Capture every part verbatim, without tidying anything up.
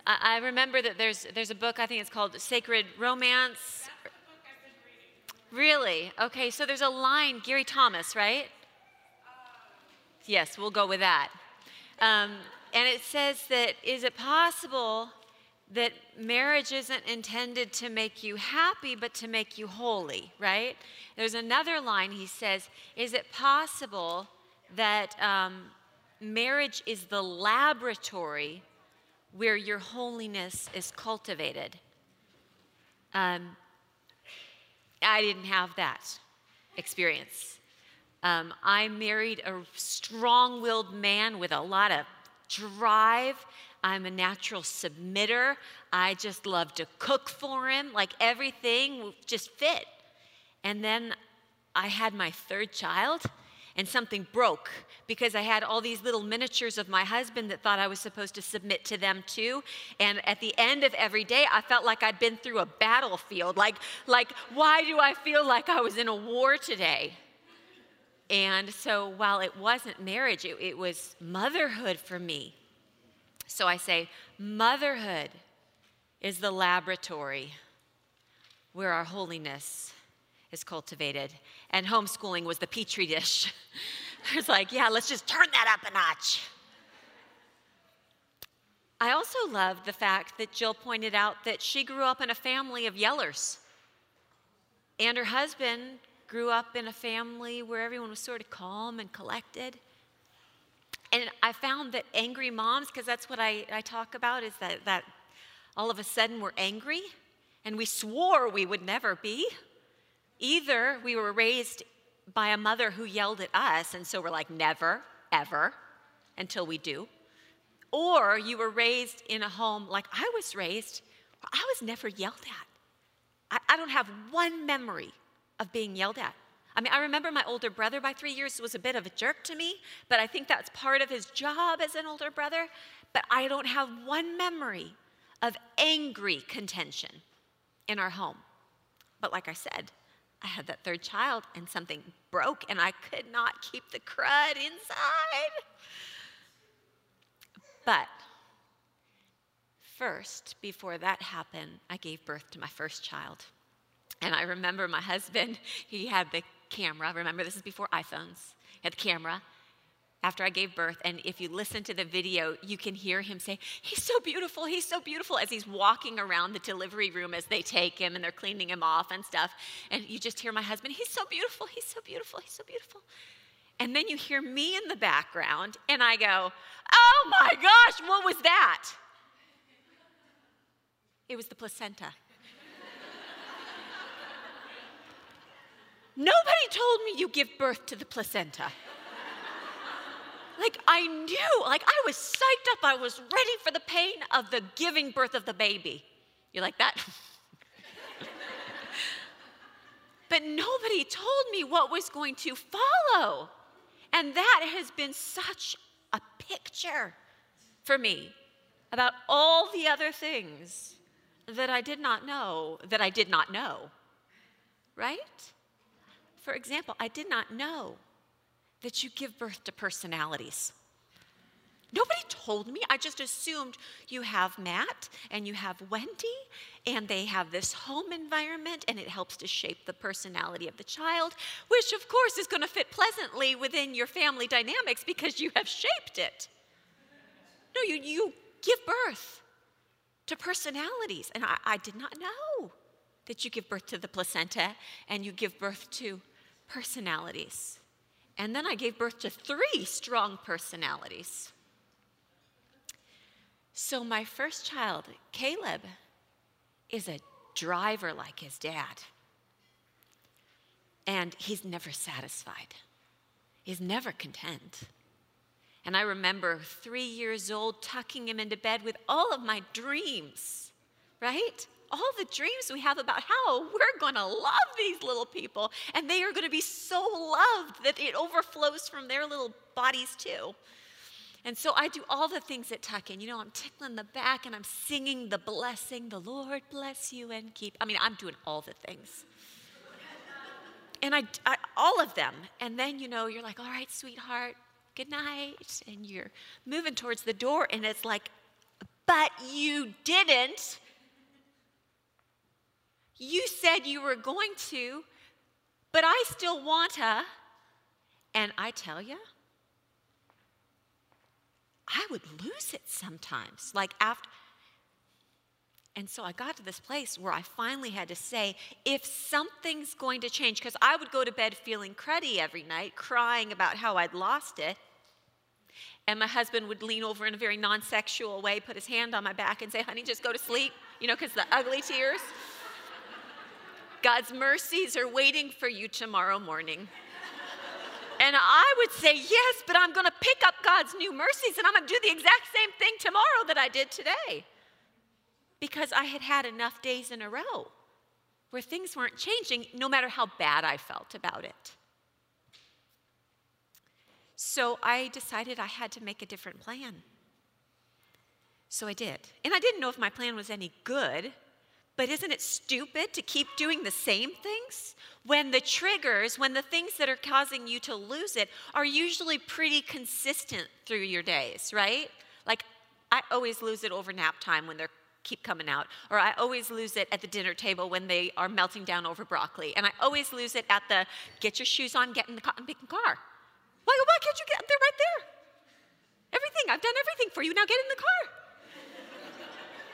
I, I remember that there's, there's a book, I think it's called Sacred Romance. Really? Okay, so there's a line, Gary Thomas, right? Yes, we'll go with that. Um, and it says that, is it possible that marriage isn't intended to make you happy, but to make you holy, right? There's another line he says, is it possible that um, marriage is the laboratory where your holiness is cultivated? Um, I didn't have that experience. Um, I married a strong-willed man with a lot of drive. I'm a natural submitter. I just love to cook for him. Like everything just fit. And then I had my third child, and something broke because I had all these little miniatures of my husband that thought I was supposed to submit to them too. And at the end of every day, I felt like I'd been through a battlefield. Like, like, why do I feel like I was in a war today? And so while it wasn't marriage, it, it was motherhood for me. So I say, motherhood is the laboratory where our holiness is cultivated. And homeschooling was the petri dish. It's like, yeah, let's just turn that up a notch. I also love the fact that Jill pointed out that she grew up in a family of yellers. And her husband grew up in a family where everyone was sort of calm and collected. And I found that angry moms, because that's what I, I talk about, is that, that all of a sudden we're angry, and we swore we would never be. Either we were raised by a mother who yelled at us, and so we're like, never, ever, until we do. Or you were raised in a home like I was raised, where I was never yelled at. I, I don't have one memory of being yelled at. I mean, I remember my older brother by three years was a bit of a jerk to me, but I think that's part of his job as an older brother. But I don't have one memory of angry contention in our home. But like I said, I had that third child and something broke and I could not keep the crud inside. But first, before that happened, I gave birth to my first child. And I remember my husband, he had the camera. Remember, this is before iPhones. He had the camera after I gave birth. And if you listen to the video, you can hear him say, he's so beautiful, he's so beautiful, as he's walking around the delivery room as they take him and they're cleaning him off and stuff. And you just hear my husband, he's so beautiful, he's so beautiful, he's so beautiful. And then you hear me in the background, and I go, oh my gosh, what was that? It was the placenta. Nobody told me you give birth to the placenta. Like, I knew, like, I was psyched up. I was ready for the pain of the giving birth of the baby. You like that? But nobody told me what was going to follow. And that has been such a picture for me about all the other things that I did not know, that I did not know, right? For example, I did not know that you give birth to personalities. Nobody told me. I just assumed you have Matt and you have Wendy and they have this home environment and it helps to shape the personality of the child, which of course is going to fit pleasantly within your family dynamics because you have shaped it. No, you, you give birth to personalities. And I, I did not know that you give birth to the placenta and you give birth to personalities. And then I gave birth to three strong personalities. So my first child, Caleb, is a driver like his dad. And he's never satisfied. He's never content. And I remember three years old tucking him into bed with all of my dreams, right? All the dreams we have about how we're going to love these little people, and they are going to be so loved that it overflows from their little bodies too. And so I do all the things that tuck in. You know, I'm tickling the back and I'm singing the blessing, the Lord bless you and keep. I mean, I'm doing all the things. And I, I all of them. And then, you know, you're like, all right, sweetheart, good night. And you're moving towards the door, and it's like a But you didn't. You said you were going to, but I still want to. And I tell you, I would lose it sometimes. Like after, and so I got to this place where I finally had to say, if something's going to change, because I would go to bed feeling cruddy every night, crying about how I'd lost it. And my husband would lean over in a very non-sexual way, put his hand on my back and say, honey, just go to sleep, you know, because the ugly tears. God's mercies are waiting for you tomorrow morning. And I would say, yes, but I'm going to pick up God's new mercies and I'm going to do the exact same thing tomorrow that I did today. Because I had had enough days in a row where things weren't changing, no matter how bad I felt about it. So I decided I had to make a different plan. So I did. And I didn't know if my plan was any good, but isn't it stupid to keep doing the same things when the triggers, when the things that are causing you to lose it are usually pretty consistent through your days, right? Like I always lose it over nap time when they're keep coming out. Or I always lose it at the dinner table when they are melting down over broccoli. And I always lose it at the get your shoes on, get in the cotton picking car. Why, why can't you get up there right there? Everything, I've done everything for you, now get in the car.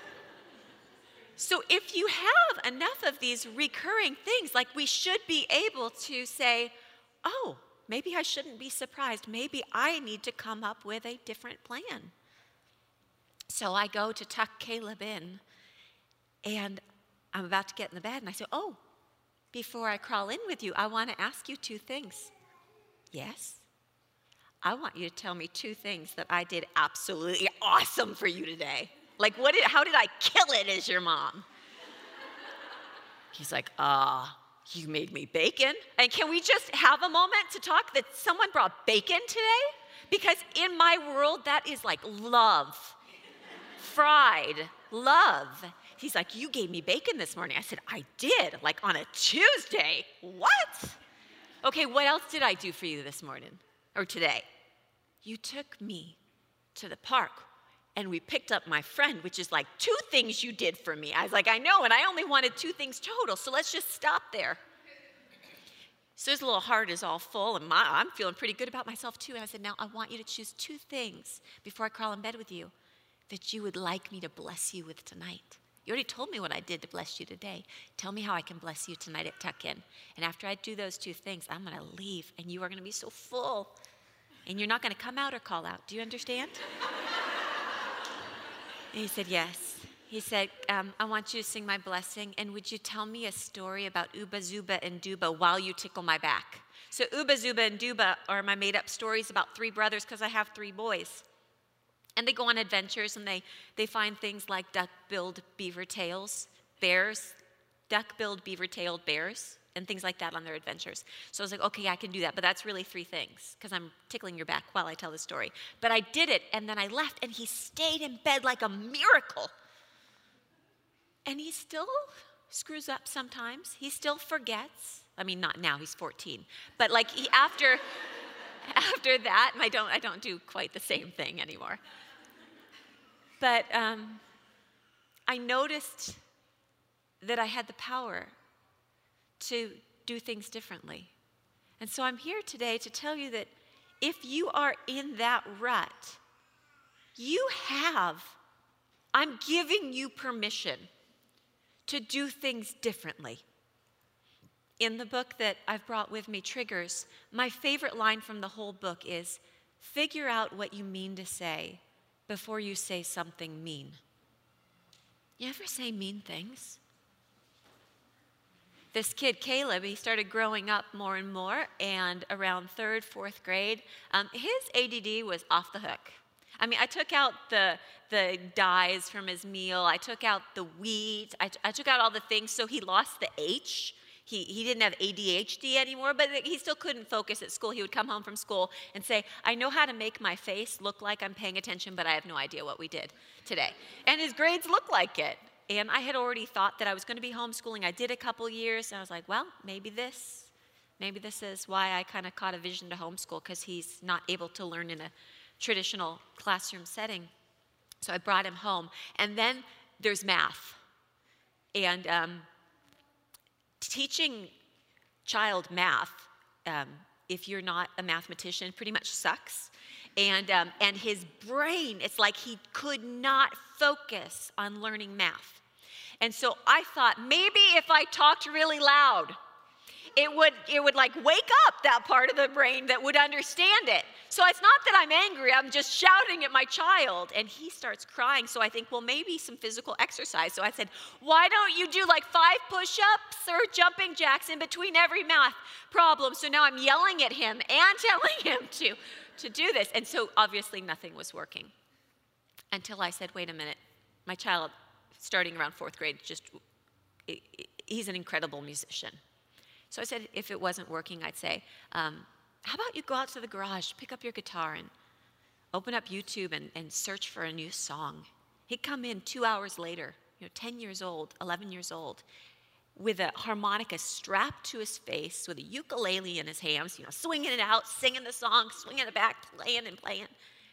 So if you have enough of these recurring things, like we should be able to say, oh, maybe I shouldn't be surprised. Maybe I need to come up with a different plan. So I go to tuck Caleb in, and I'm about to get in the bed, and I say, oh, before I crawl in with you, I want to ask you two things. Yes? I want you to tell me two things that I did absolutely awesome for you today. Like, what did, how did I kill it as your mom? He's like, ah, uh, you made me bacon. And can we just have a moment to talk that someone brought bacon today? Because in my world, that is like love. Fried love. He's like, you gave me bacon this morning. I said, I did, like on a Tuesday. What? Okay, what else did I do for you this morning or today? You took me to the park and we picked up my friend, which is like two things you did for me. I was like, I know, and I only wanted two things total, so let's just stop there. So his little heart is all full, and my, I'm feeling pretty good about myself too. And I said, now I want you to choose two things before I crawl in bed with you that you would like me to bless you with tonight. You already told me what I did to bless you today. Tell me how I can bless you tonight at Tuck-In. And after I do those two things, I'm going to leave, and you are going to be so full, and you're not going to come out or call out. Do you understand? And he said, yes. He said, um, I want you to sing my blessing, and would you tell me a story about Uba, Zuba, and Duba while you tickle my back? So Uba, Zuba, and Duba are my made-up stories about three brothers because I have three boys. And they go on adventures, and they, they find things like duck-billed beaver tails, bears, duck-billed beaver-tailed bears, and things like that on their adventures. So I was like, okay, I can do that, but that's really three things, because I'm tickling your back while I tell the story. But I did it, and then I left, and he stayed in bed like a miracle. And he still screws up sometimes. He still forgets. I mean, not now, he's fourteen. But like he, after, after that, I don't, I don't do quite the same thing anymore. But um, I noticed that I had the power to do things differently. And so I'm here today to tell you that if you are in that rut, you have, I'm giving you permission to do things differently. In the book that I've brought with me, Triggers, my favorite line from the whole book is, figure out what you mean to say before you say something mean. You ever say mean things? This kid, Caleb, he started growing up more and more, and around third, fourth grade, um, his A D D was off the hook. I mean, I took out the, the dyes from his meal. I took out the wheat. I, I took out all the things, so he lost the H. He, he didn't have A D H D anymore, but he still couldn't focus at school. He would come home from school and say, I know how to make my face look like I'm paying attention, but I have no idea what we did today. And his grades looked like it. And I had already thought that I was going to be homeschooling. I did a couple years, and I was like, well, maybe this, maybe this is why I kind of caught a vision to homeschool, because he's not able to learn in a traditional classroom setting. So I brought him home. And then there's math. And um, teaching child math, um, if you're not a mathematician, pretty much sucks. And, um, and his brain, it's like he could not focus on learning math. And so I thought, maybe if I talked really loud, it would, it would like wake up that part of the brain that would understand it. So it's not that I'm angry, I'm just shouting at my child. And he starts crying, so I think, well, maybe some physical exercise. So I said, why don't you do like five push-ups or jumping jacks in between every math problem? So now I'm yelling at him and telling him to, to do this. And so obviously nothing was working until I said, wait a minute, my child, starting around fourth grade, just, he's an incredible musician. So I said, if it wasn't working, I'd say, um, how about you go out to the garage, pick up your guitar, and open up YouTube and, and search for a new song. He'd come in two hours later, you know, ten years old, eleven years old, with a harmonica strapped to his face, with a ukulele in his hands, you know, swinging it out, singing the song, swinging it back, playing and playing.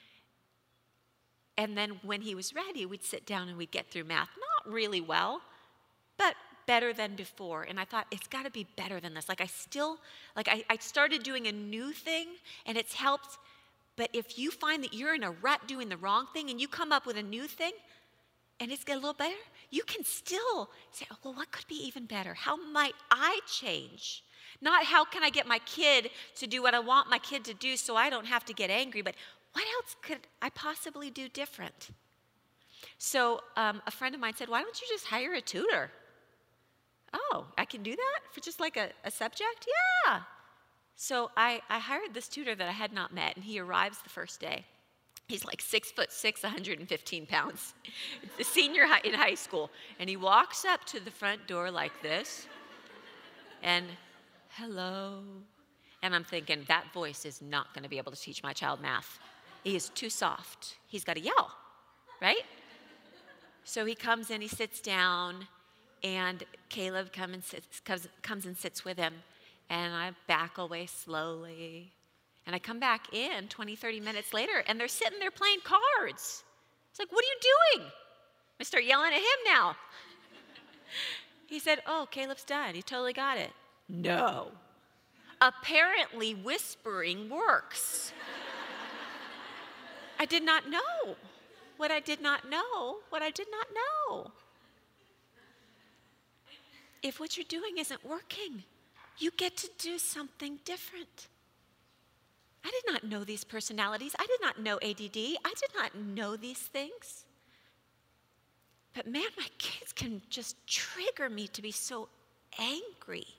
And then when he was ready, we'd sit down and we'd get through math. Not really well, but better than before. And I thought, it's got to be better than this. Like I still, like I, I started doing a new thing and it's helped. But if you find that you're in a rut doing the wrong thing and you come up with a new thing and it's get a little better, you can still say, oh, well, what could be even better? How might I change? Not how can I get my kid to do what I want my kid to do so I don't have to get angry, but what else could I possibly do different? So um, a friend of mine said, why don't you just hire a tutor? Oh, I can do that for just like a, a subject? Yeah. So I, I hired this tutor that I had not met, and he arrives the first day. He's like six foot six, one hundred fifteen pounds, a senior high, in high school. And he walks up to the front door like this, and hello. And I'm thinking, that voice is not going to be able to teach my child math. He is too soft. He's got to yell, right? So he comes in, he sits down, and Caleb come and sits, comes, comes and sits with him, and I back away slowly. And I come back in twenty, thirty minutes later, and they're sitting there playing cards. It's like, what are you doing? I start yelling at him now. He said, oh, Caleb's done. He totally got it. No. Apparently whispering works. I did not know what I did not know, what I did not know. If what you're doing isn't working, you get to do something different. I did not know these personalities. I did not know A D D. I did not know these things. But man, my kids can just trigger me to be so angry.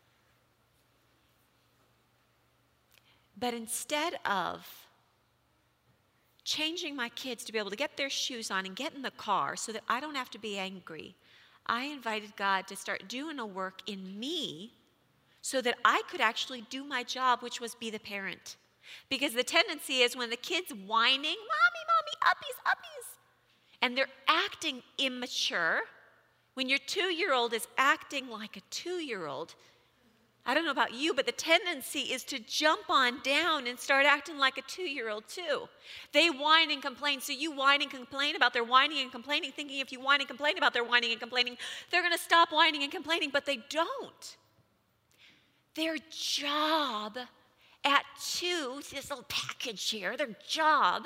But instead of changing my kids to be able to get their shoes on and get in the car so that I don't have to be angry, I invited God to start doing a work in me so that I could actually do my job, which was be the parent. Because the tendency is when the kid's whining, mommy, mommy, uppies, uppies, and they're acting immature, when your two-year-old is acting like a two-year-old, I don't know about you, but the tendency is to jump on down and start acting like a two-year-old too. They whine and complain, so you whine and complain about their whining and complaining, thinking if you whine and complain about their whining and complaining, they're going to stop whining and complaining, but they don't. Their job at two, this little package here, their job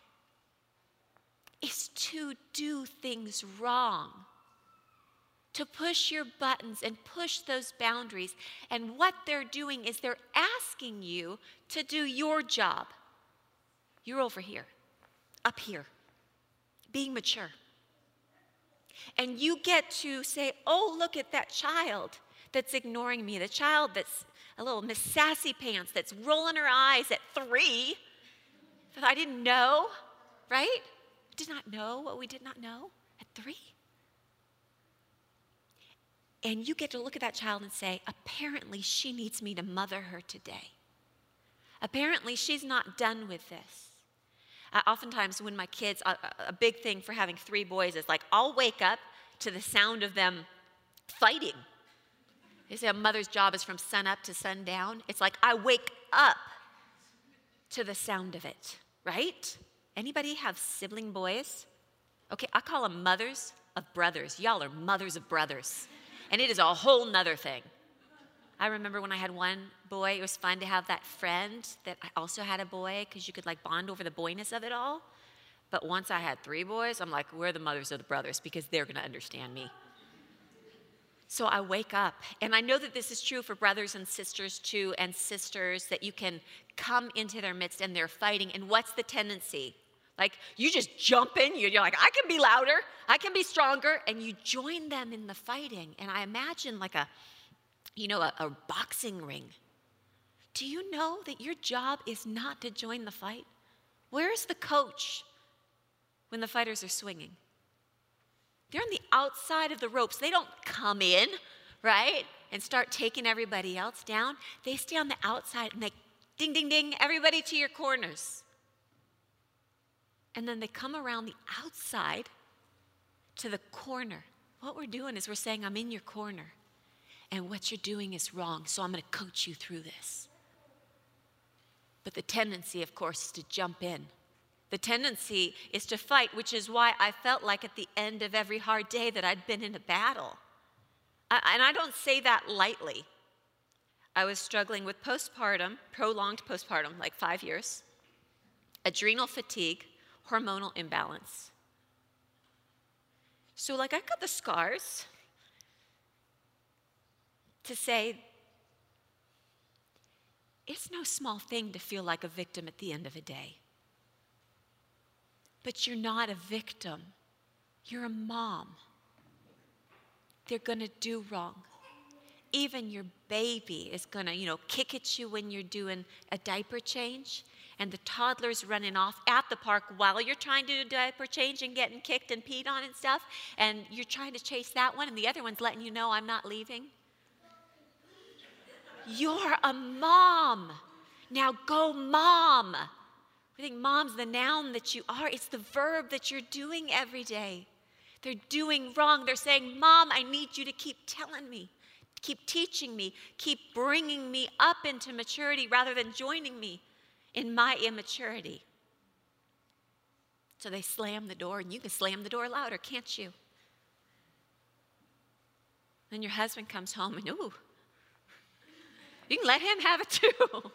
is to do things wrong, to push your buttons and push those boundaries. And what they're doing is they're asking you to do your job. You're over here, up here, being mature. And you get to say, oh, look at that child that's ignoring me, the child that's a little Miss Sassy Pants that's rolling her eyes at three. I didn't know, right? Did not know what we did not know at three. And you get to look at that child and say, apparently she needs me to mother her today. Apparently she's not done with this. Uh, oftentimes when my kids, a, a big thing for having three boys is like, I'll wake up to the sound of them fighting. They say a mother's job is from sun up to sundown. It's like I wake up to the sound of it, right? Anybody have sibling boys? Okay, I call them mothers of brothers. Y'all are mothers of brothers. And it is a whole nother thing. I remember when I had one boy, it was fun to have that friend that I also had a boy because you could like bond over the boyness of it all. But once I had three boys, I'm like, we're the mothers of the brothers because they're going to understand me. So I wake up, and I know that this is true for brothers and sisters too, and sisters, that you can come into their midst and they're fighting. And what's the tendency? Like, you just jump in, you're like, I can be louder, I can be stronger, and you join them in the fighting. And I imagine like a, you know, a, a boxing ring. Do you know that your job is not to join the fight? Where's the coach when the fighters are swinging? They're on the outside of the ropes. They don't come in, right, and start taking everybody else down. They stay on the outside and they ding, ding, ding, everybody to your corners. And then they come around the outside to the corner. What we're doing is we're saying, I'm in your corner, and what you're doing is wrong, so I'm going to coach you through this. But the tendency, of course, is to jump in. The tendency is to fight, which is why I felt like at the end of every hard day that I'd been in a battle. I, and I don't say that lightly. I was struggling with postpartum, prolonged postpartum, like five years, adrenal fatigue, hormonal imbalance. So like I got the scars to say, it's no small thing to feel like a victim at the end of a day. But you're not a victim. You're a mom. They're going to do wrong. Even your baby is going to, you know, kick at you when you're doing a diaper change, and the toddler's running off at the park while you're trying to do diaper change and getting kicked and peed on and stuff, and you're trying to chase that one, and the other one's letting you know, I'm not leaving. You're a mom. Now go mom. We think mom's the noun that you are. It's the verb that you're doing every day. They're doing wrong. They're saying, Mom, I need you to keep telling me, keep teaching me, keep bringing me up into maturity rather than joining me in my immaturity. So they slam the door, and you can slam the door louder, can't you? Then your husband comes home, and ooh, you can let him have it too.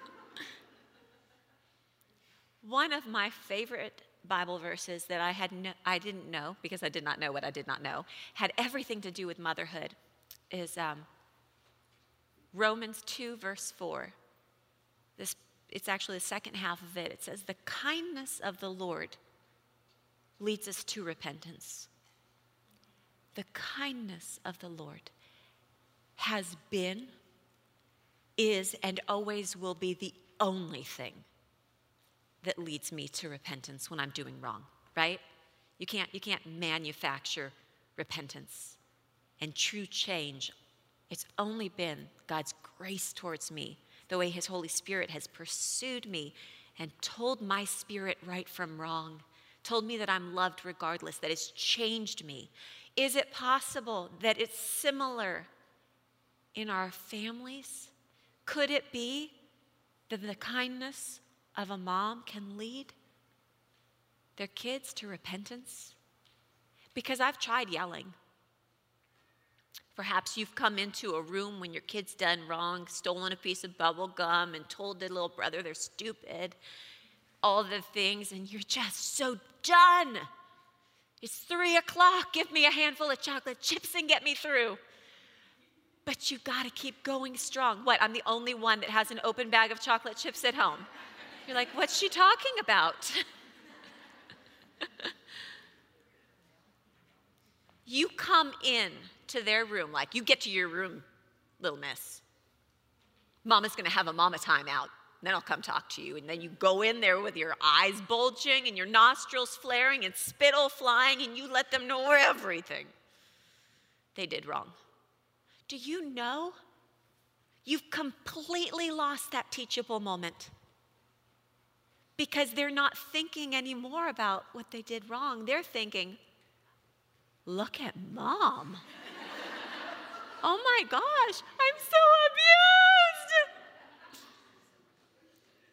One of my favorite Bible verses that I had no, I didn't know, because I did not know what I did not know, had everything to do with motherhood, is um, Romans two, verse four. This, it's actually the second half of it. It says, the kindness of the Lord leads us to repentance. The kindness of the Lord has been, is, and always will be the only thing that leads me to repentance when I'm doing wrong, right? You can't, you can't manufacture repentance and true change. It's only been God's grace towards me, the way his Holy Spirit has pursued me and told my spirit right from wrong, told me that I'm loved regardless, that it's changed me. Is it possible that it's similar in our families? Could it be that the kindness of a mom can lead their kids to repentance? Because I've tried yelling. Perhaps you've come into a room when your kid's done wrong, stolen a piece of bubble gum, and told their little brother they're stupid, all the things, and you're just so done. It's three o'clock. Give me a handful of chocolate chips and get me through. But you've got to keep going strong. What, I'm the only one that has an open bag of chocolate chips at home? You're like, what's she talking about? You come in to their room, like, you get to your room, little miss. Mama's going to have a mama time out. Then I'll come talk to you. And then you go in there with your eyes bulging and your nostrils flaring and spittle flying, and you let them know everything they did wrong. Do you know you've completely lost that teachable moment? Because they're not thinking anymore about what they did wrong. They're thinking, look at mom. Oh my gosh, I'm so abused.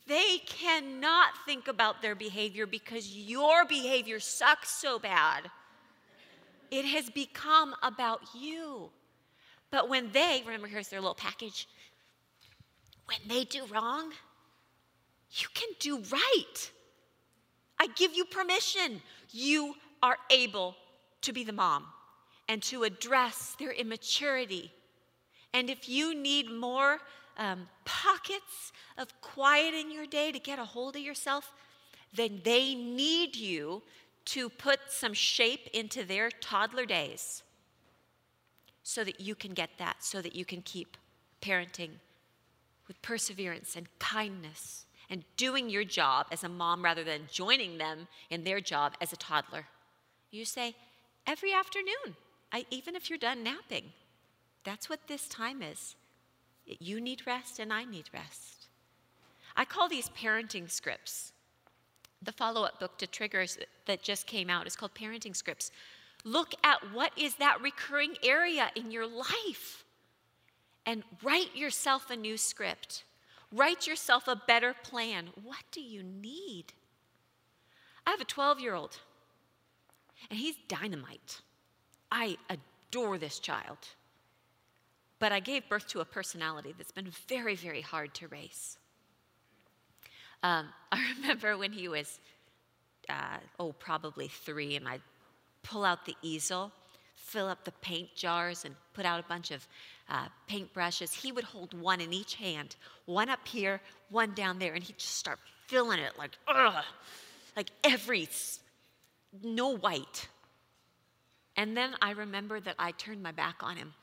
They cannot think about their behavior because your behavior sucks so bad. It has become about you. But when they, remember, here's their little package. When they do wrong, you can do right. I give you permission. You are able to be the mom and to address their immaturity. And if you need more um, pockets of quiet in your day to get a hold of yourself, then they need you to put some shape into their toddler days so that you can get that, so that you can keep parenting with perseverance and kindness and doing your job as a mom rather than joining them in their job as a toddler. You say, every afternoon, I, even if you're done napping, that's what this time is. You need rest and I need rest. I call these parenting scripts. The follow-up book to Triggers that just came out is called Parenting Scripts. Look at what is that recurring area in your life and write yourself a new script. Write yourself a better plan. What do you need? I have a twelve-year-old, and he's dynamite. I adore this child. But I gave birth to a personality that's been very, very hard to raise. Um, I remember when he was, uh, oh, probably three, and I'd pull out the easel, fill up the paint jars, and put out a bunch of uh, paint brushes. He would hold one in each hand, one up here, one down there, and he'd just start filling it like, ugh, like every, no white. And then I remember that I turned my back on him.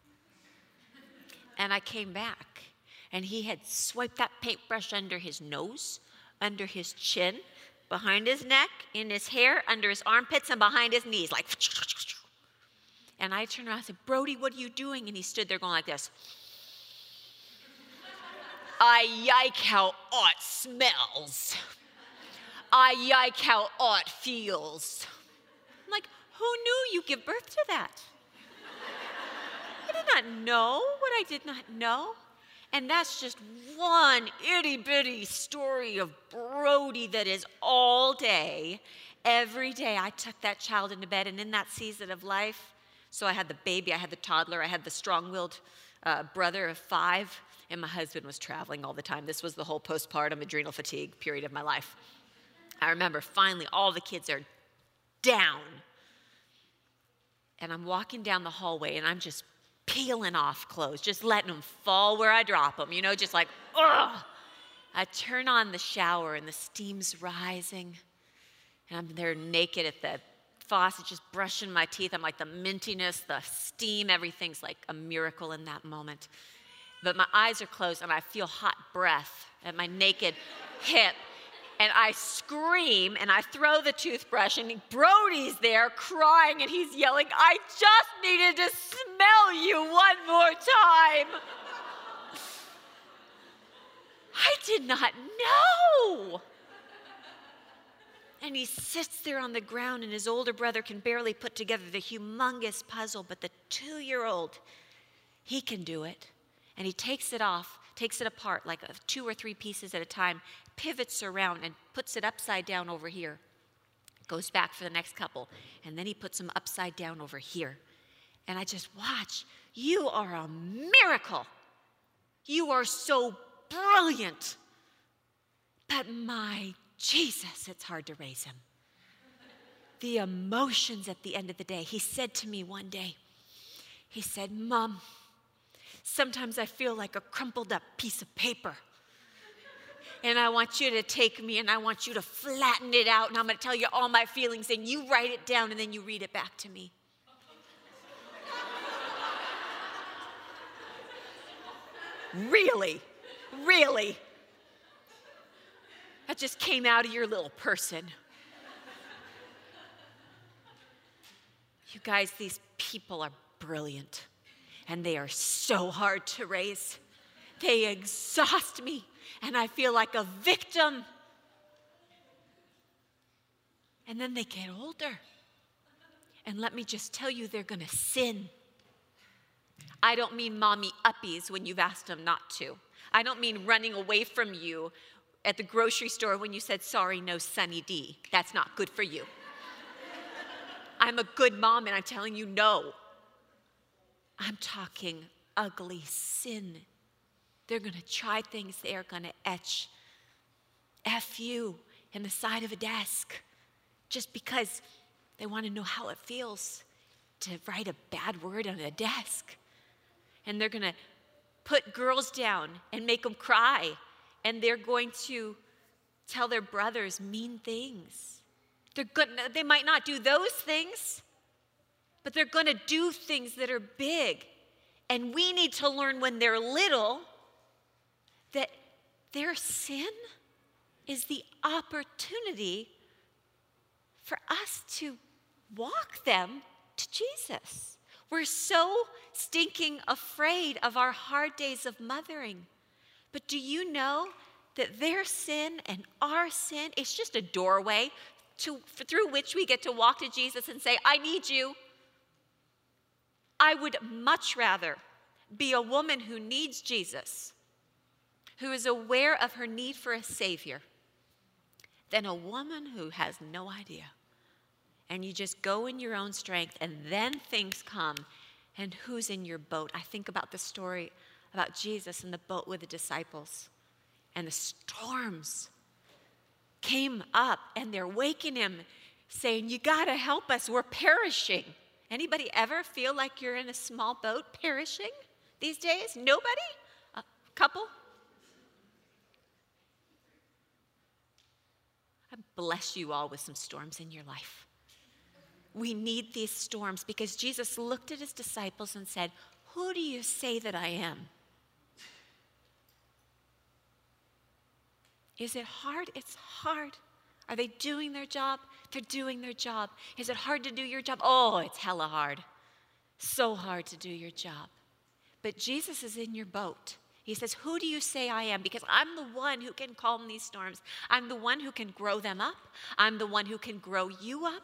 And I came back, and he had swiped that paintbrush under his nose, under his chin, behind his neck, in his hair, under his armpits, and behind his knees, like. And I turned around and said, Brody, what are you doing? And he stood there going like this. I yike how art smells. I yike how art feels. I'm like, who knew you give birth to that? I did not know what I did not know. And that's just one itty-bitty story of Brody that is all day. Every day I took that child into bed, and in that season of life, so I had the baby, I had the toddler, I had the strong-willed uh, brother of five, and my husband was traveling all the time. This was the whole postpartum adrenal fatigue period of my life. I remember finally all the kids are down. And I'm walking down the hallway, and I'm just peeling off clothes, just letting them fall where I drop them, you know, just like, ugh. I turn on the shower, and the steam's rising, and I'm there naked at the faucet, just brushing my teeth. I'm like the mintiness, the steam, everything's like a miracle in that moment. But my eyes are closed, and I feel hot breath at my naked hip. And I scream, and I throw the toothbrush, and Brody's there crying, and he's yelling, I just needed to smell you one more time. I did not know. And he sits there on the ground, and his older brother can barely put together the humongous puzzle, but the two-year-old, he can do it. And he takes it off, takes it apart like two or three pieces at a time, pivots around and puts it upside down over here. Goes back for the next couple, and then he puts them upside down over here. And I just watch. You are a miracle. You are so brilliant. But my Jesus, it's hard to raise him. The emotions at the end of the day. He said to me one day, he said, Mom, sometimes I feel like a crumpled up piece of paper. And I want you to take me, and I want you to flatten it out, and I'm going to tell you all my feelings, and you write it down, and then you read it back to me. Really? Really? That just came out of your little person. You guys, these people are brilliant, and they are so hard to raise. They exhaust me, and I feel like a victim. And then they get older. And let me just tell you, they're going to sin. I don't mean mommy uppies when you've asked them not to. I don't mean running away from you at the grocery store when you said, sorry, no Sunny D. That's not good for you. I'm a good mom, and I'm telling you no. I'm talking ugly sin. They're going to try things. They are going to etch F you in the side of a desk just because they want to know how it feels to write a bad word on a desk. And they're going to put girls down and make them cry. And they're going to tell their brothers mean things. They're good. They might not do those things, but they're going to do things that are big. And we need to learn when they're little that their sin is the opportunity for us to walk them to Jesus. We're so stinking afraid of our hard days of mothering. But do you know that their sin and our sin is just a doorway to, through which we get to walk to Jesus and say, I need you. I would much rather be a woman who needs Jesus, who is aware of her need for a Savior, than a woman who has no idea. And you just go in your own strength, and then things come. And who's in your boat? I think about the story about Jesus in the boat with the disciples. And the storms came up, and they're waking him, saying, you got to help us. We're perishing. Anybody ever feel like you're in a small boat perishing these days? Nobody? A couple? I bless you all with some storms in your life. We need these storms because Jesus looked at his disciples and said, who do you say that I am? Is it hard? It's hard. Are they doing their job? They're doing their job. Is it hard to do your job? Oh, it's hella hard. So hard to do your job. But Jesus is in your boat. He says, who do you say I am? Because I'm the one who can calm these storms. I'm the one who can grow them up. I'm the one who can grow you up.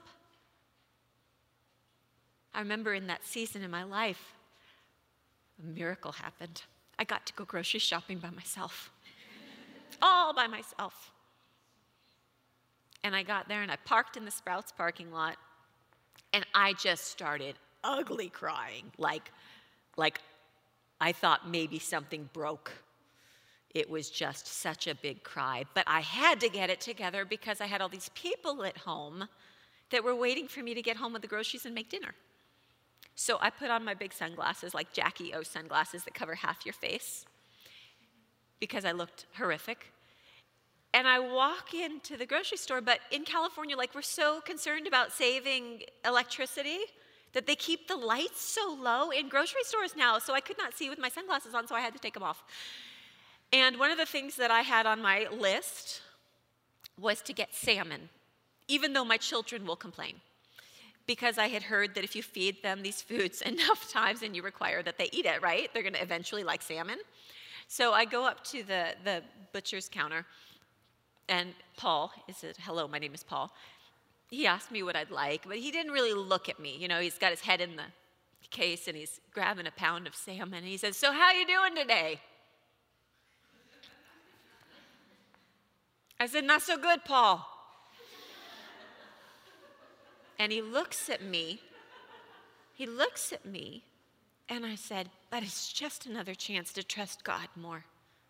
I remember in that season in my life, a miracle happened. I got to go grocery shopping by myself. All by myself. And I got there and I parked in the Sprouts parking lot, and I just started ugly crying. Like, like I thought maybe something broke. It was just such a big cry. But I had to get it together because I had all these people at home that were waiting for me to get home with the groceries and make dinner. So I put on my big sunglasses, like Jackie O sunglasses that cover half your face, because I looked horrific. And I walk into the grocery store, but in California, like, we're so concerned about saving electricity that they keep the lights so low in grocery stores now, so I could not see with my sunglasses on, so I had to take them off. And one of the things that I had on my list was to get salmon, even though my children will complain, because I had heard that if you feed them these foods enough times and you require that they eat it, right, they're going to eventually like salmon. So I go up to the, the butcher's counter, and Paul, he said, hello, my name is Paul. He asked me what I'd like, but he didn't really look at me. You know, he's got his head in the case, and he's grabbing a pound of salmon, and he says, so how you doing today? I said, not so good, Paul. And he looks at me. He looks at me, and I said, but it's just another chance to trust God more.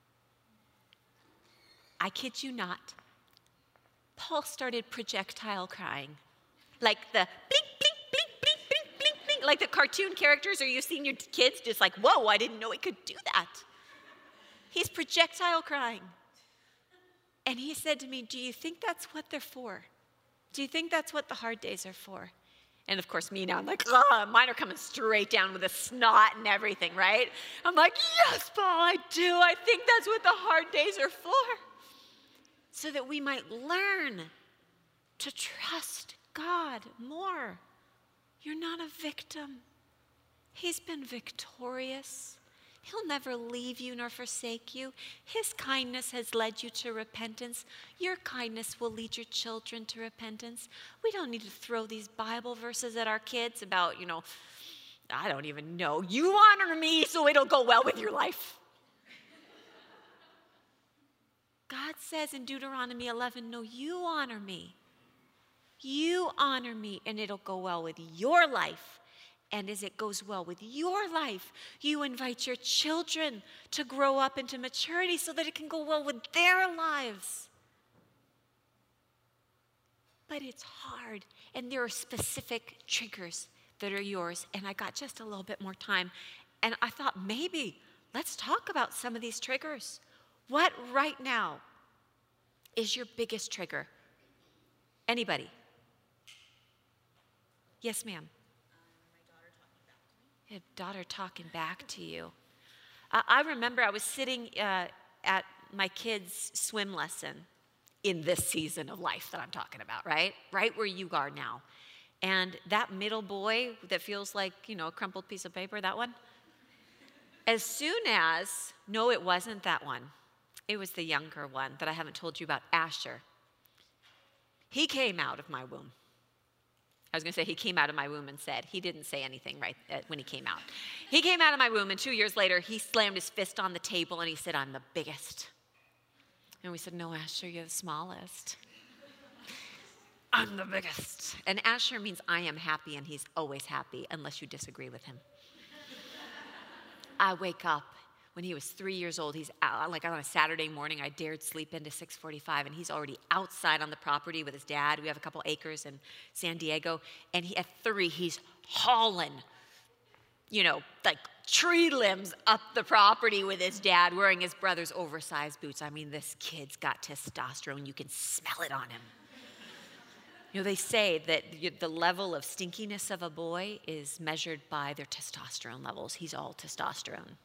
I kid you not. Paul started projectile crying, like the blink, blink, blink, blink, blink, blink, blink, like the cartoon characters, or you've seen your kids just like, whoa, I didn't know it could do that. He's projectile crying. And he said to me, do you think that's what they're for? Do you think that's what the hard days are for? And of course, me now, I'm like, oh, mine are coming straight down with the snot and everything, right? I'm like, yes, Paul, I do. I think that's what the hard days are for. So that we might learn to trust God more. You're not a victim. He's been victorious. He'll never leave you nor forsake you. His kindness has led you to repentance. Your kindness will lead your children to repentance. We don't need to throw these Bible verses at our kids about, you know, I don't even know. You honor me so it'll go well with your life. God says in Deuteronomy eleven, no, you honor me. You honor me, and it'll go well with your life. And as it goes well with your life, you invite your children to grow up into maturity so that it can go well with their lives. But it's hard, and there are specific triggers that are yours. And I got just a little bit more time, and I thought maybe let's talk about some of these triggers. What right now is your biggest trigger? Anybody? Yes, ma'am. Your daughter talking back to you. Uh, I remember I was sitting uh, at my kids' swim lesson in this season of life that I'm talking about, right? Right where you are now. And that middle boy that feels like, you know, a crumpled piece of paper, that one. As soon as, no, it wasn't that one. It was the younger one that I haven't told you about, Asher. He came out of my womb. I was going to say he came out of my womb and said. He didn't say anything right when he came out. He came out of my womb, and two years later, he slammed his fist on the table, and he said, I'm the biggest. And we said, no, Asher, you're the smallest. I'm the biggest. And Asher means I am happy, and he's always happy, unless you disagree with him. I wake up. When he was three years old, he's out, like on a Saturday morning, I dared sleep into six forty-five, and he's already outside on the property with his dad. We have a couple acres in San Diego, and he, at three, he's hauling, you know, like tree limbs up the property with his dad, wearing his brother's oversized boots. I mean, this kid's got testosterone. You can smell it on him. You know, they say that the level of stinkiness of a boy is measured by their testosterone levels. He's all testosterone.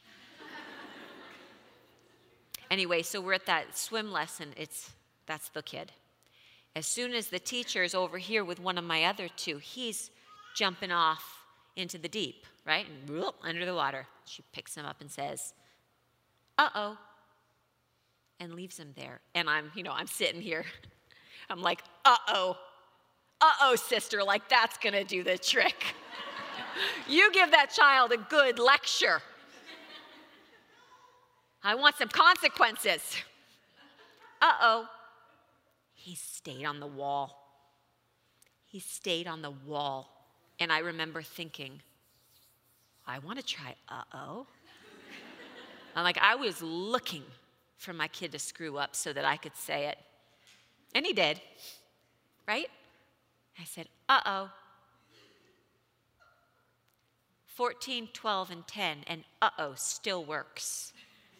Anyway, so we're at that swim lesson. It's, that's the kid. As soon as the teacher's over here with one of my other two, he's jumping off into the deep, right? And whoop, under the water. She picks him up and says, uh-oh, and leaves him there. And I'm, you know, I'm sitting here. I'm like, uh-oh, uh-oh, sister, like that's going to do the trick. You give that child a good lecture. I want some consequences. Uh-oh. He stayed on the wall. He stayed on the wall. And I remember thinking, I want to try uh-oh. I'm like, I was looking for my kid to screw up so that I could say it. And he did, right? I said, uh-oh. fourteen, twelve, and ten, and uh-oh still works.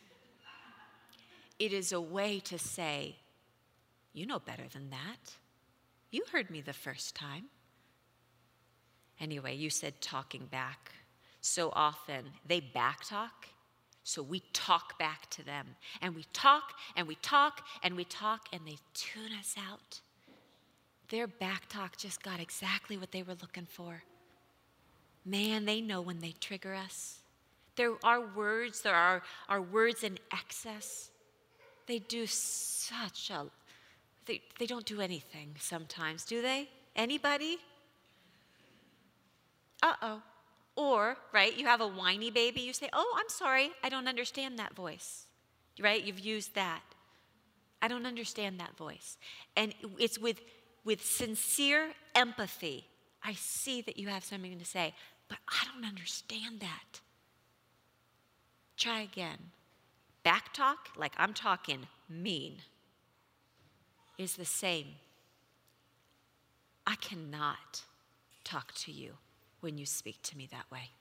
It is a way to say, you know better than that. You heard me the first time. Anyway, you said talking back. So often they backtalk, so we talk back to them. And we talk, and we talk, and we talk, and they tune us out. Their backtalk just got exactly what they were looking for. Man, they know when they trigger us. There are words, there are, are words in excess. They do such a, they, they don't do anything sometimes, do they? Anybody? Uh-oh. Or, right, you have a whiny baby, you say, oh, I'm sorry, I don't understand that voice. Right? You've used that. I don't understand that voice. And it's with, with sincere empathy. I see that you have something to say, but I don't understand that. Try again. Back talk, like I'm talking mean, is the same. I cannot talk to you when you speak to me that way.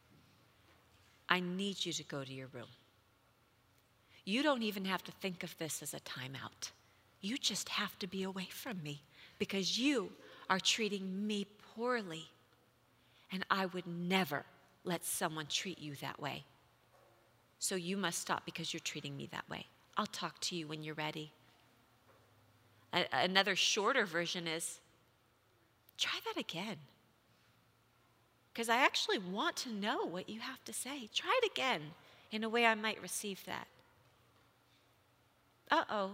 I need you to go to your room. You don't even have to think of this as a timeout. You just have to be away from me because you are treating me poorly. And I would never let someone treat you that way. So you must stop because you're treating me that way. I'll talk to you when you're ready. A- another shorter version is, try that again. Because I actually want to know what you have to say. Try it again in a way I might receive that. Uh-oh.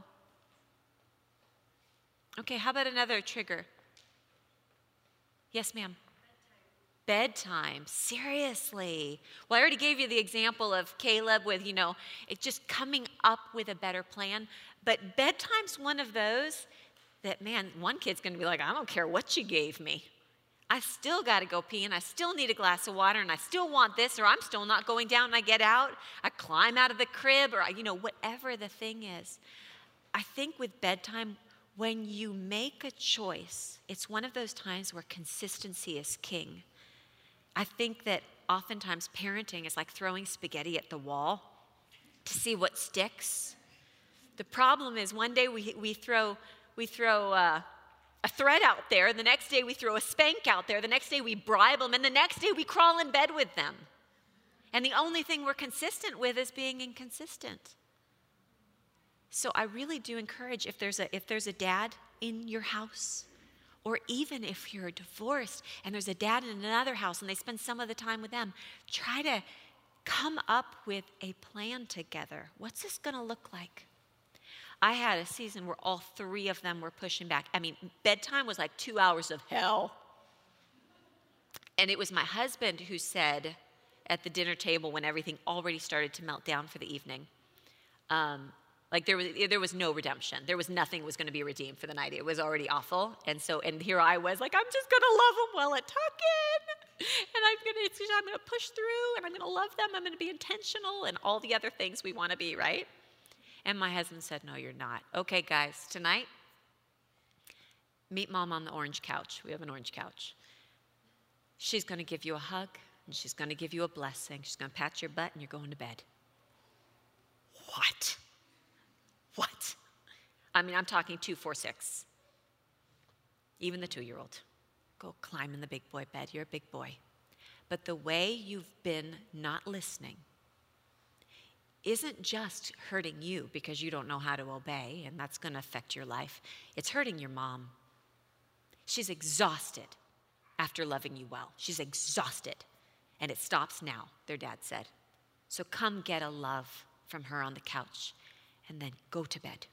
Okay, how about another trigger? Yes, ma'am. Bedtime, seriously. Well, I already gave you the example of Caleb with, you know, it just coming up with a better plan. But bedtime's one of those that, man, one kid's going to be like, I don't care what you gave me. I still got to go pee, and I still need a glass of water, and I still want this, or I'm still not going down, and I get out. I climb out of the crib, or, you know, whatever the thing is. I think with bedtime, when you make a choice, it's one of those times where consistency is king. I think that oftentimes parenting is like throwing spaghetti at the wall to see what sticks. The problem is one day we, we throw, we throw uh, a thread out there, the next day we throw a spank out there, the next day we bribe them, and the next day we crawl in bed with them. And the only thing we're consistent with is being inconsistent. So I really do encourage, if there's a, if there's a dad in your house, or even if you're divorced and there's a dad in another house and they spend some of the time with them, try to come up with a plan together. What's this going to look like? I had a season where all three of them were pushing back. I mean, bedtime was like two hours of hell. And it was my husband who said at the dinner table when everything already started to melt down for the evening, um, Like there was, there was no redemption. There was nothing was going to be redeemed for the night. It was already awful. And so, and here I was like, I'm just going to love them while it tuck in. And I'm going to, I'm going to push through, and I'm going to love them. I'm going to be intentional and all the other things we want to be, right? And my husband said, no, you're not. Okay, guys, tonight, meet mom on the orange couch. We have an orange couch. She's going to give you a hug, and she's going to give you a blessing. She's going to pat your butt, and you're going to bed. What? What? I mean, I'm talking two, four, six. Even the two-year-old. Go climb in the big boy bed. You're a big boy. But the way you've been not listening isn't just hurting you because you don't know how to obey, and that's going to affect your life. It's hurting your mom. She's exhausted after loving you well. She's exhausted. And it stops now, their dad said. So come get a love from her on the couch, and then go to bed.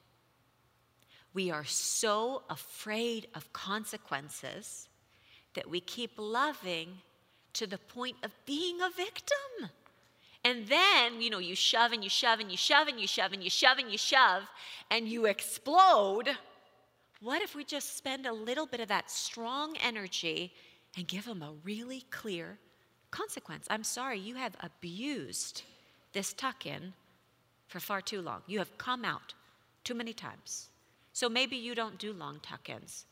We are so afraid of consequences that we keep loving to the point of being a victim. And then, you know, you shove and you shove and you shove and you shove and you shove and you shove and you explode. What if we just spend a little bit of that strong energy and give them a really clear consequence? I'm sorry, you have abused this tuck-in for far too long. You have come out too many times. So maybe you don't do long tuck-ins.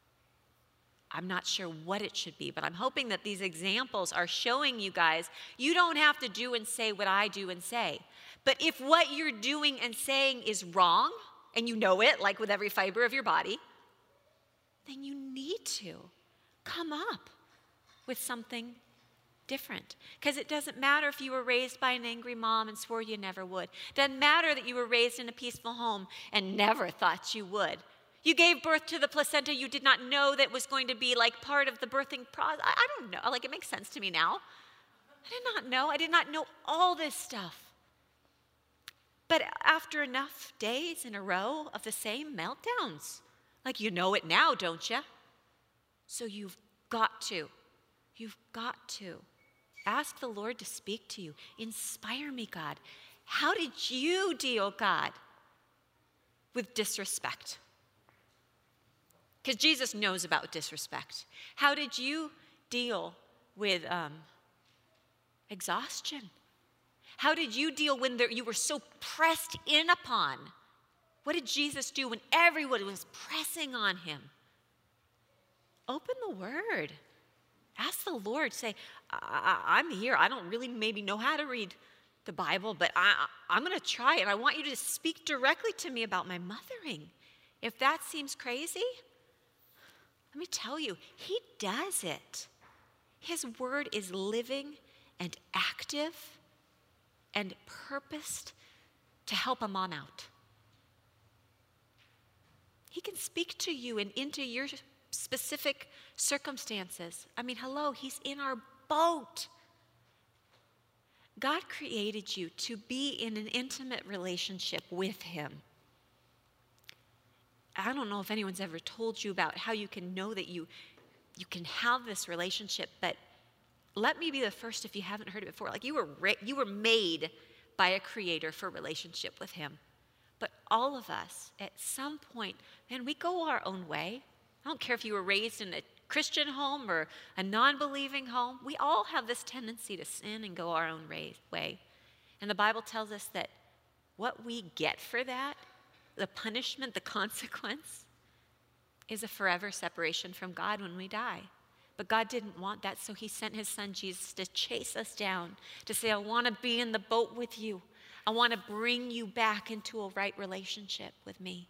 I'm not sure what it should be, but I'm hoping that these examples are showing you guys you don't have to do and say what I do and say. But if what you're doing and saying is wrong, and you know it, like with every fiber of your body, then you need to come up with something different. Because it doesn't matter if you were raised by an angry mom and swore you never would. It doesn't matter that you were raised in a peaceful home and never thought you would. You gave birth to the placenta you did not know that was going to be like part of the birthing process. I, I don't know. Like, it makes sense to me now. I did not know. I did not know all this stuff. But after enough days in a row of the same meltdowns, like, you know it now, don't you? So you've got to. You've got to. Ask the Lord to speak to you. Inspire me, God. How did you deal, God, with disrespect? Because Jesus knows about disrespect. How did you deal with um, exhaustion? How did you deal when there, you were so pressed in upon? What did Jesus do when everyone was pressing on him? Open the Word. Ask the Lord. Say, I, I, I'm here. I don't really maybe know how to read the Bible, but I, I'm going to try it. I want you to speak directly to me about my mothering. If that seems crazy, let me tell you, he does it. His word is living and active and purposed to help a mom out. He can speak to you and into your specific circumstances. I mean, hello, he's in our boat. God created you to be in an intimate relationship with him. I don't know if anyone's ever told you about how you can know that you, you can have this relationship, but let me be the first if you haven't heard it before. Like you were, ra- you were made by a creator for relationship with him. But all of us, at some point, man, we go our own way. I don't care if you were raised in a Christian home or a non-believing home. We all have this tendency to sin and go our own way. And the Bible tells us that what we get for that, the punishment, the consequence, is a forever separation from God when we die. But God didn't want that, so he sent his son Jesus to chase us down, to say, I want to be in the boat with you. I want to bring you back into a right relationship with me.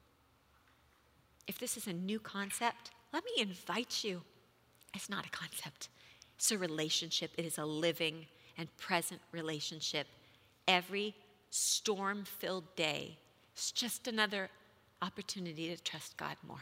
If this is a new concept, let me invite you. It's not a concept. It's a relationship. It is a living and present relationship. Every storm-filled day is just another opportunity to trust God more.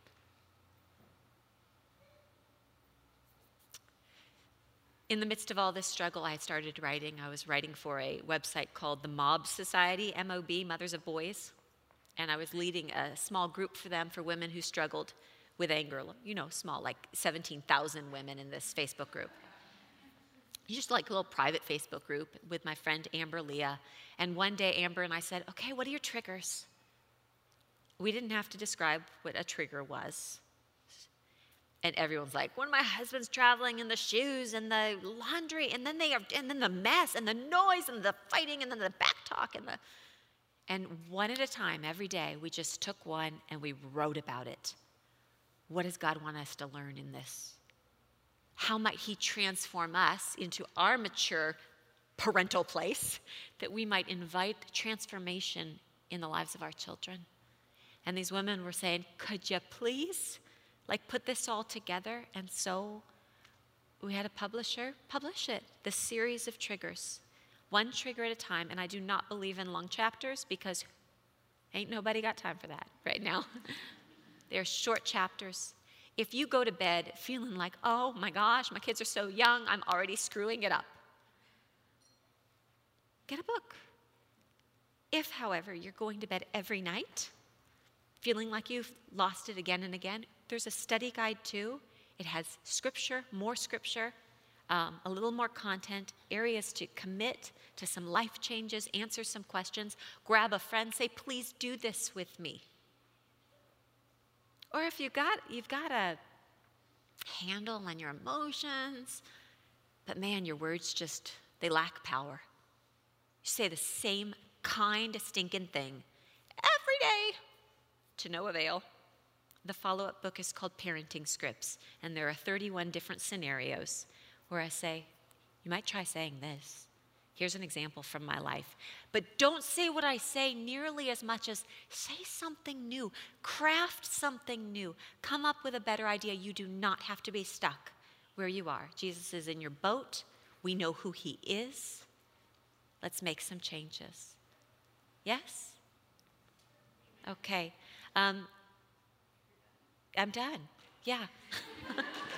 In the midst of all this struggle, I started writing. I was writing for a website called the Mob Society, M O B, Mothers of Boys. And I was leading a small group for them for women who struggled with anger. You know, small, like seventeen thousand women in this Facebook group. Just like a little private Facebook group with my friend Amber Leah. And one day Amber and I said, okay, what are your triggers? We didn't have to describe what a trigger was. And everyone's like, when my husband's traveling and the shoes and the laundry and then they are, and then the mess and the noise and the fighting and then the back talk and the, and one at a time every day, we just took one and we wrote about it. What does God want us to learn in this? How might he transform us into our mature parental place that we might invite transformation in the lives of our children? And these women were saying, could you please like put this all together? And so we had a publisher publish it, the series of triggers, one trigger at a time. And I do not believe in long chapters because ain't nobody got time for that right now. They're short chapters. If you go to bed feeling like, oh my gosh, my kids are so young, I'm already screwing it up, get a book. If, however, you're going to bed every night feeling like you've lost it again and again, there's a study guide too. It has scripture, more scripture, um, a little more content, areas to commit to some life changes, answer some questions, grab a friend, say, please do this with me. Or if you've got, you've got a handle on your emotions, but man, your words just, they lack power. You say the same kind of stinking thing every day to no avail. The follow-up book is called Parenting Scripts, and there are thirty-one different scenarios where I say, you might try saying this. Here's an example from my life. But don't say what I say nearly as much as say something new. Craft something new. Come up with a better idea. You do not have to be stuck where you are. Jesus is in your boat. We know who he is. Let's make some changes. Yes? Okay. Um, I'm done. Yeah.